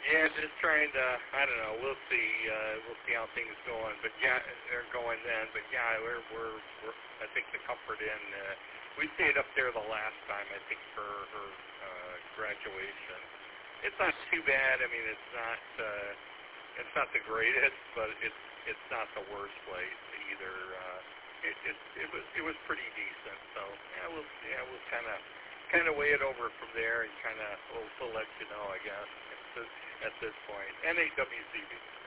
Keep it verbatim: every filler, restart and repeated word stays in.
Yeah, just trying to. I don't know. We'll see. Uh, we'll see how things going. But yeah, they're going then. But yeah, we're we're. we're I think the Comfort Inn. Uh, we stayed up there the last time. I think for her uh, graduation. It's not too bad. I mean, it's not. Uh, it's not the greatest, but it's it's not the worst place either. Uh, it, it it was it was pretty decent. So yeah, we'll yeah we'll kind of kind of weigh it over from there and kind of we'll, we'll let you know, I guess. At this point, N A W C B.